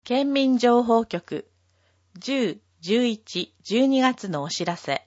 県民情報局10、11、12月のお知らせ。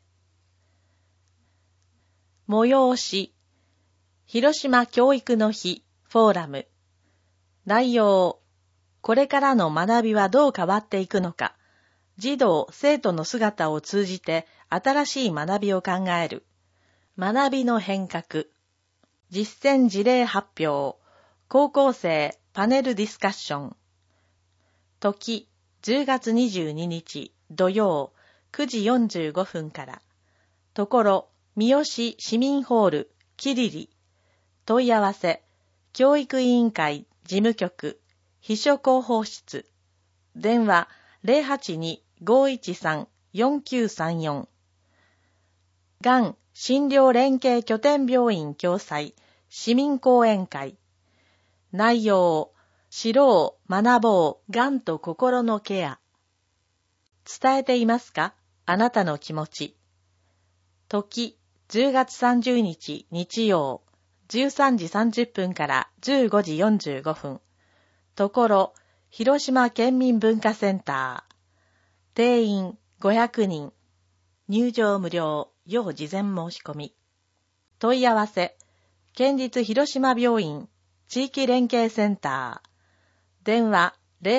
催し、広島教育の日フォーラム。内容、これからの学びはどう変わっていくのか。児童・生徒の姿を通じて新しい学びを考える。学びの変革。実践事例発表。高校生パネルディスカッション。時、10月22日土曜9時45分から。ところ、三好市民ホール、キリリ。問い合わせ、教育委員会事務局、秘書広報室。電話、082-513-4934。がん診療連携拠点病院共催市民講演会。内容、知ろう、学ぼう、がんと心のケア。伝えていますか？あなたの気持ち。時、10月30日日曜、13時30分から15時45分。ところ、広島県民文化センター。定員500人。入場無料、要事前申し込み。問い合わせ、県立広島病院地域連携センター。電話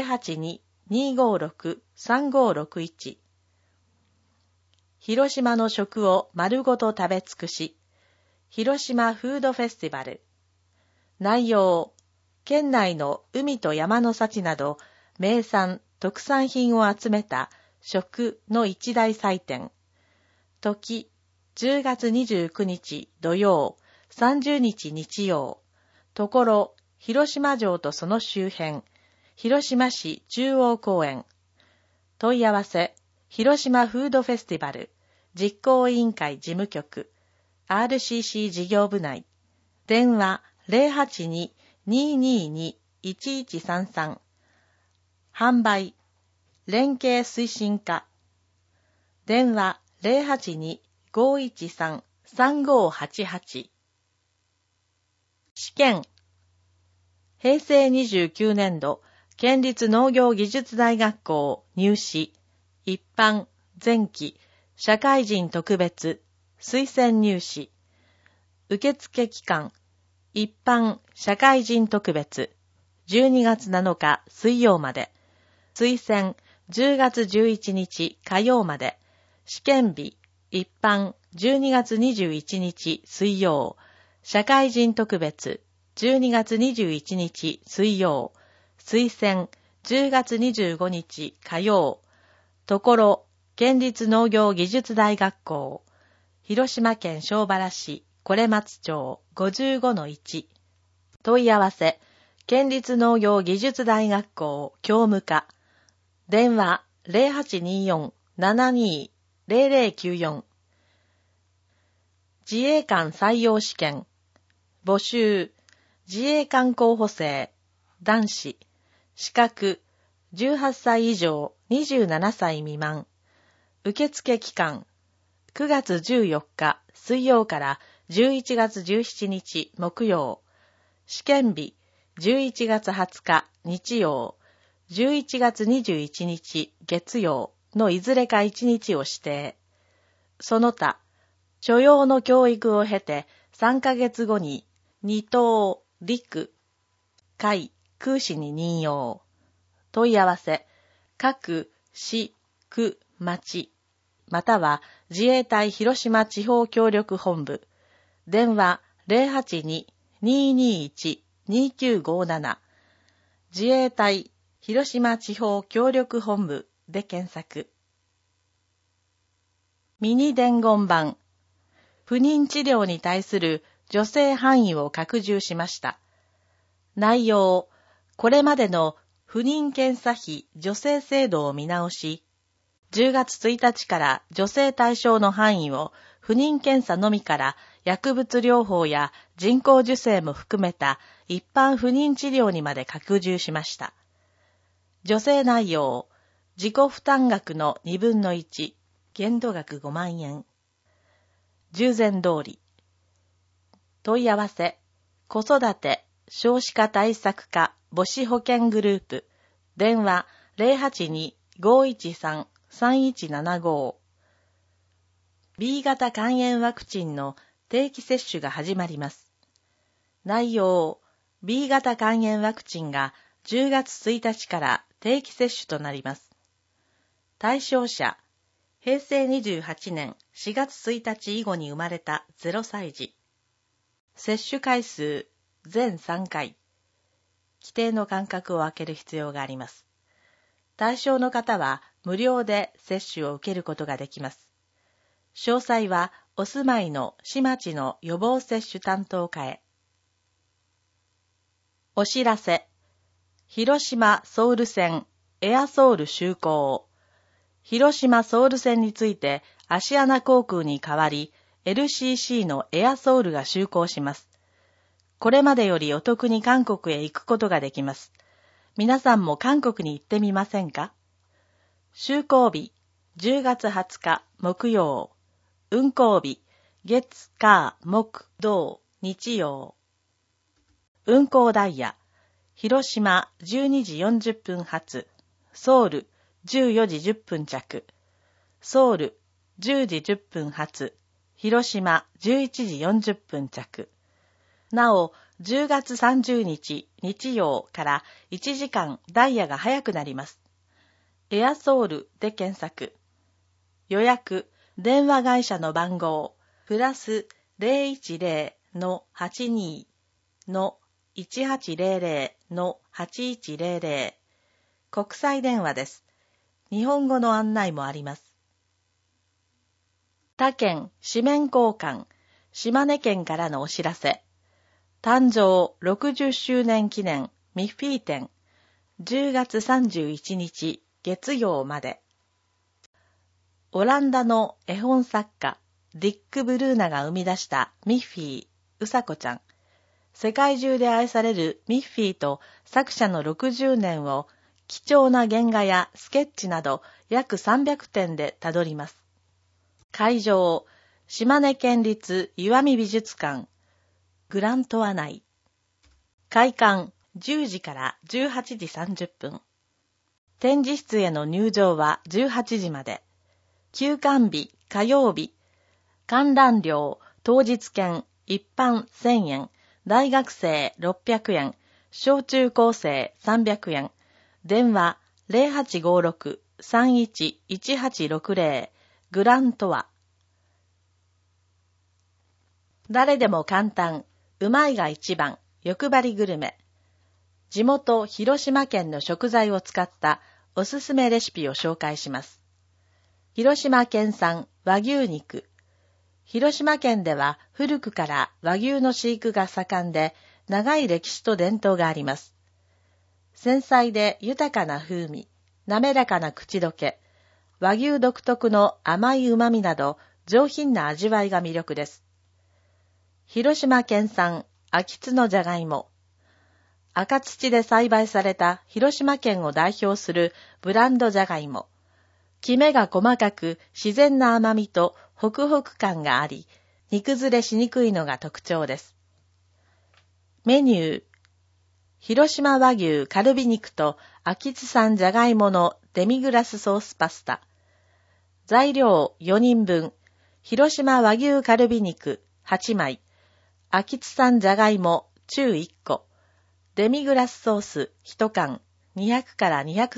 082-256-3561。広島の食を丸ごと食べ尽くし。広島フードフェスティバル。内容、県内の海と山の幸など名産・特産品を集めた食の一大祭典。時、10月29日土曜、30日日曜。ところ、広島城とその周辺、広島市中央公園。問い合わせ、広島フードフェスティバル、実行委員会事務局、RCC 事業部内。電話082-222-1133。販売、連携推進課。電話082-513-3588。試験。平成29年度、県立農業技術大学校入試、一般、前期、社会人特別、推薦入試。受付期間、一般、社会人特別、12月7日水曜まで。推薦、10月11日火曜まで。試験日、一般、12月21日水曜。社会人特別、12月21日水曜。推薦、10月25日火曜。ところ、県立農業技術大学校。広島県庄原市、是松町 55-1。問い合わせ、県立農業技術大学校教務課。電話0824-72-0094。自衛官採用試験。募集、自衛官候補生、男子、資格、18歳以上27歳未満。受付期間、9月14日水曜から11月17日木曜。試験日、11月20日日曜、11月21日月曜のいずれか1日を指定。その他、所要の教育を経て3ヶ月後に二等、陸、海、空士に任用。問い合わせ、各市、区、町、または自衛隊広島地方協力本部。電話082-221-2957。自衛隊広島地方協力本部で検索。ミニ伝言板。不妊治療に対する助成範囲を拡充しました。内容、これまでの不妊検査費助成制度を見直し、10月1日から助成対象の範囲を不妊検査のみから薬物療法や人工授精も含めた一般不妊治療にまで拡充しました。助成内容、自己負担額の2分の1、限度額5万円。従前通り。問い合わせ、子育て、少子化対策課母子保健グループ。電話 082-513-3175。B 型肝炎ワクチンの定期接種が始まります。内容、B 型肝炎ワクチンが10月1日から定期接種となります。対象者、平成28年4月1日以後に生まれた0歳児。接種回数、全3回。規定の間隔を空ける必要があります。対象の方は無料で接種を受けることができます。詳細はお住まいの市町の予防接種担当課へ。お知らせ。広島ソウル線エアソウル就航。広島ソウル線についてアシアナ航空に代わり LCC のエアソウルが就航します。これまでよりお得に韓国へ行くことができます。皆さんも韓国に行ってみませんか？就航日、10月20日木曜。運航日、月、火、木、土、日曜。運航ダイヤ、広島12時40分発、ソウル14時10分着、ソウル10時10分発、広島11時40分着。なお、10月30日日曜から1時間ダイヤが早くなります。エアソウルで検索。予約、電話会社の番号、+010-82-1800-1800国際電話です。日本語の案内もあります。他県紙面交換、島根県からのお知らせ。誕生60周年記念ミッフィー展、10月31日月曜まで。オランダの絵本作家、ディック・ブルーナが生み出したミッフィー、うさこちゃん。世界中で愛されるミッフィーと作者の60年を貴重な原画やスケッチなど約300点でたどります。会場、島根県立石見美術館、グラントア内。開館10時から18時30分。展示室への入場は18時まで。休館日、火曜日。観覧料、当日券、一般1000円、大学生600円、小中高生300円。電話0856-311860グラントア。誰でも簡単、うまいが一番、欲張りグルメ。地元広島県の食材を使ったおすすめレシピを紹介します。広島県産和牛肉。広島県では古くから和牛の飼育が盛んで長い歴史と伝統があります。繊細で豊かな風味、滑らかな口どけ、和牛独特の甘い旨味など上品な味わいが魅力です。広島県産秋津のじゃがいも。赤土で栽培された広島県を代表するブランドじゃがいも。きめが細かく自然な甘みとホクホク感があり、煮崩れしにくいのが特徴です。メニュー。広島和牛カルビ肉と秋津産じゃがいものデミグラスソースパスタ。材料4人分。広島和牛カルビ肉8枚。秋津産じゃがいも中1個。デミグラスソース1缶200から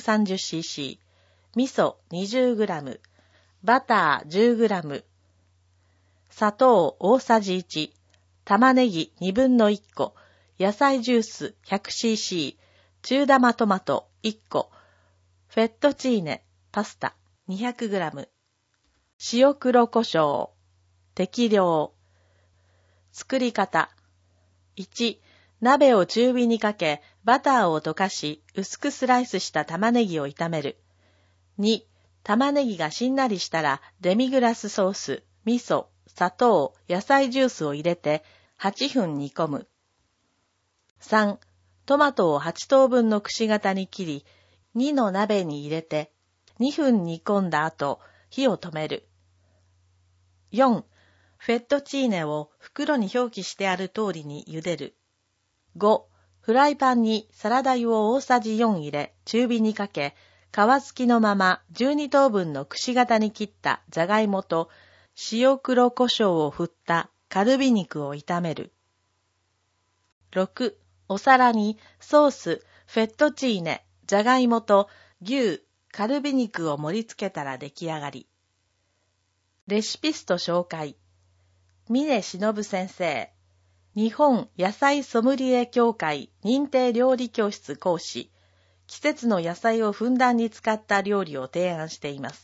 230cc。味噌 20g、バター 10g、砂糖大さじ1、玉ねぎ1/2個、野菜ジュース 100cc、中玉トマト1個、フェットチーネ、パスタ 200g、塩黒胡椒、適量。作り方。1、鍋を中火にかけ、バターを溶かし、薄くスライスした玉ねぎを炒める。2、玉ねぎがしんなりしたらデミグラスソース、味噌、砂糖、野菜ジュースを入れて8分煮込む。3、トマトを8等分のくし形に切り、2の鍋に入れて2分煮込んだ後、火を止める。4、フェットチーネを袋に表記してある通りに茹でる。5、フライパンにサラダ油を大さじ4入れ、中火にかけ、 皮付きのまま12等分のくし形に切ったじゃがいもと塩黒胡椒を振ったカルビ肉を炒める。6、お皿にソース、フェットチーネ、じゃがいもと牛、カルビ肉を盛り付けたら出来上がり。レシピスト紹介。峰忍先生。日本野菜ソムリエ協会認定料理教室講師。季節の野菜をふんだんに使った料理を提案しています。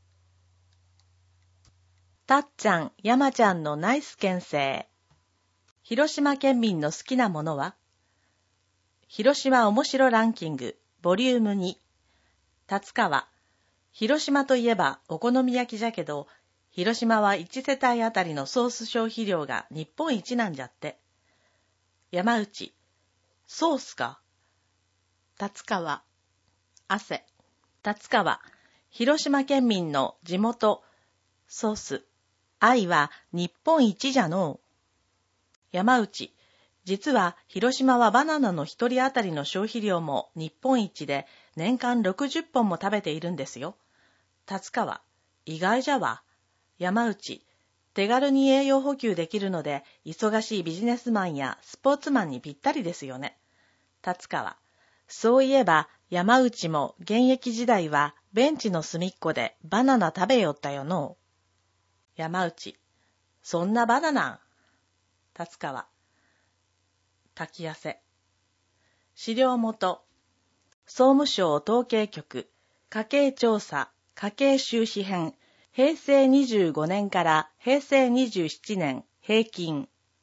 たっちゃん、やまちゃんのナイス県生。広島県民の好きなものは？広島おもしろランキング、ボリューム2。達川。広島といえばお好み焼きじゃけど、広島は1世帯あたりのソース消費量が日本一なんじゃって。山内。ソースか。達川。汗。達川。広島県民の地元、ソース。愛は日本一じゃのう。山内。実は広島はバナナの一人当たりの消費量も日本一で年間60本も食べているんですよ。達川。意外じゃわ。山内。手軽に栄養補給できるので忙しいビジネスマンやスポーツマンにぴったりですよね。達川。そういえば山内も現役時代はベンチの隅っこでバナナ食べよったよのう。山内。そんなバナナ。達川。滝汗。資料元。総務省統計局、家計調査、家計収支編、平成25年から平成27年平均。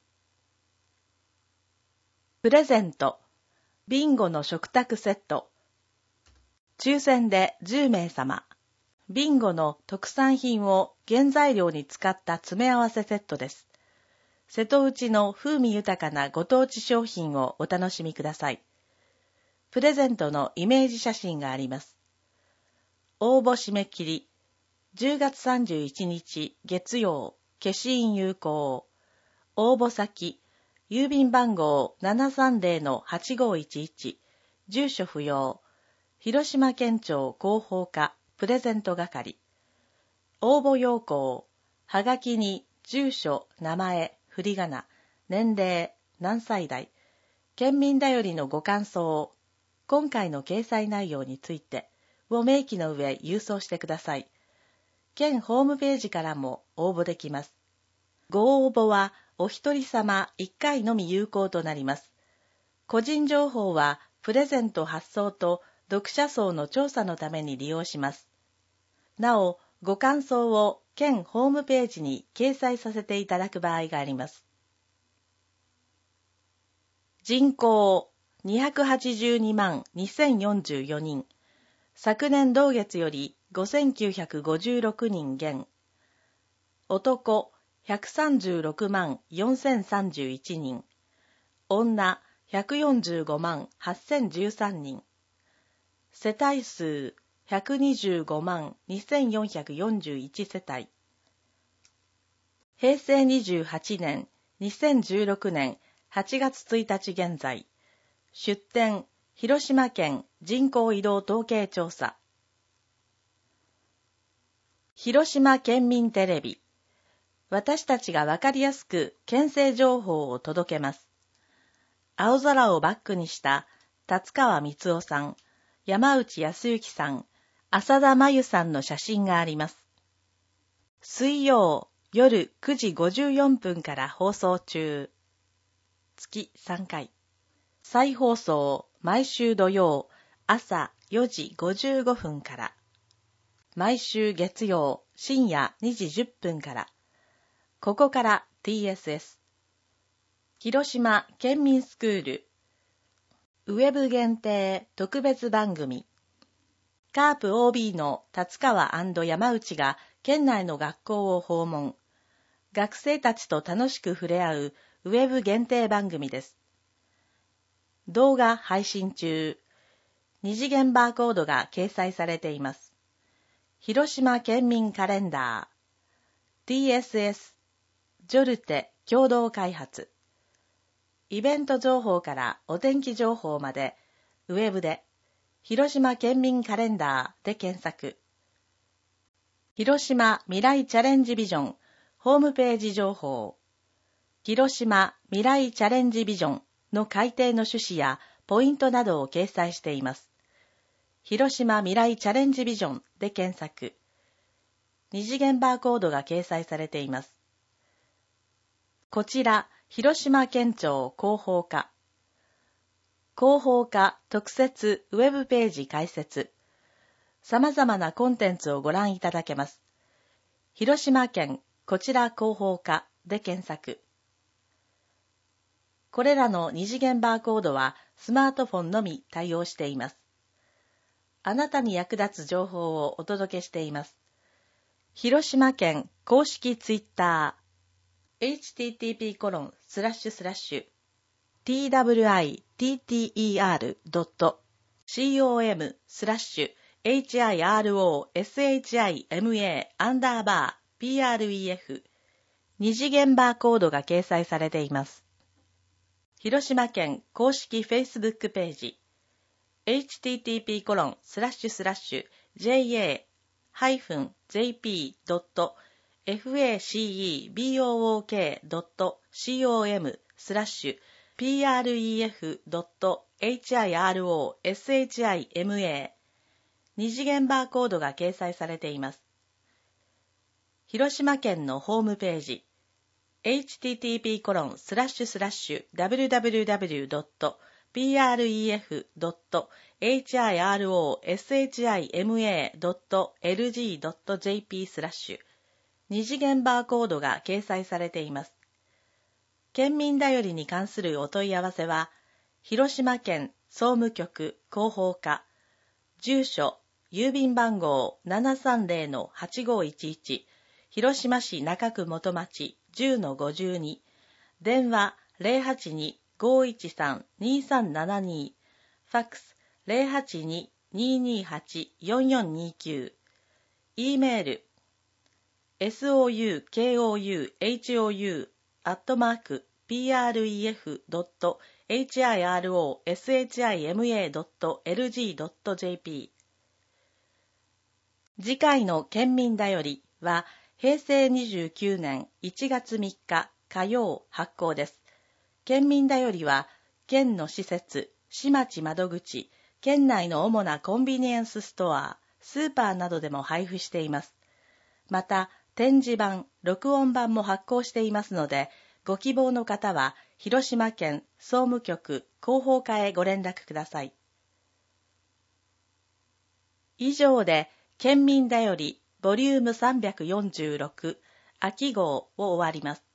プレゼント。ビンゴの食卓セット。抽選で10名様。ビンゴの特産品を原材料に使った詰め合わせセットです。瀬戸内の風味豊かなご当地商品をお楽しみください。プレゼントのイメージ写真があります。応募締め切り。10月31日月曜、消印有効。応募先。郵便番号 730-8511。住所不要。広島県庁広報課プレゼント係。応募要項。はがきに住所、名前、振り仮名、年齢、何歳代、県民だよりのご感想、今回の掲載内容についてを明記の上郵送してください。県ホームページからも応募できます。ご応募はお一人様1回のみ有効となります。個人情報はプレゼント発送と読者層の調査のために利用します。なお、ご感想を県ホームページに掲載させていただく場合があります。人口282万2044人。昨年同月より5956人減。男136万4031人。女145万8013人。世帯数125万2441世帯。平成28年、2016年8月1日現在。出典、広島県人口移動統計調査。広島県民テレビ。私たちがわかりやすく県政情報を届けます。青空をバックにした達川光夫さん、山内康之さん、浅田真由さんの写真があります。水曜夜9時54分から放送中。月3回。再放送毎週土曜朝4時55分から。毎週月曜深夜2時10分から。ここから TSS。広島県民スクール。ウェブ限定特別番組。カープ OB の達川&山内が県内の学校を訪問。学生たちと楽しく触れ合うウェブ限定番組です。動画配信中。二次元バーコードが掲載されています。広島県民カレンダー。TSS。ジョルテ共同開発。イベント情報からお天気情報まで、ウェブで、 広島県民カレンダーで検索。広島未来チャレンジビジョンホームページ情報。広島未来チャレンジビジョンの改定の趣旨やポイントなどを掲載しています。広島未来チャレンジビジョンで検索。二次元バーコードが掲載されています。こちら、広島県庁広報課。広報課特設ウェブページ開設。様々なコンテンツをご覧いただけます。広島県こちら広報課で検索。これらの二次元バーコードはスマートフォンのみ対応しています。あなたに役立つ情報をお届けしています。広島県公式ツイッター http://twiter.com/hiroshima_pref 二次元バーコードが掲載されています。広島県公式 Facebook ページhttp://jafacebook.pref.hiroshima 二次元バーコードが掲載されています。広島県のホームページhttp://www.pref.hiroshima.lg.jp/ 二次元バーコードが掲載されています。県民だよりに関するお問い合わせは、広島県総務局広報課、住所、郵便番号 730-8511、広島市中区元町 10-52、電話 082-513-2372、ファックス 082-228-4429、E メール soukou@pref.hiroshima.lg.jp。 次回の県民だよりは平成29年1月3日火曜発行です。県民だよりは県の施設、市町窓口、県内の主なコンビニエンスストア、スーパーなどでも配布しています。また、展示版、録音版も発行していますので、ご希望の方は広島県総務局広報課へご連絡ください。以上で、県民だよりボリューム346秋号を終わります。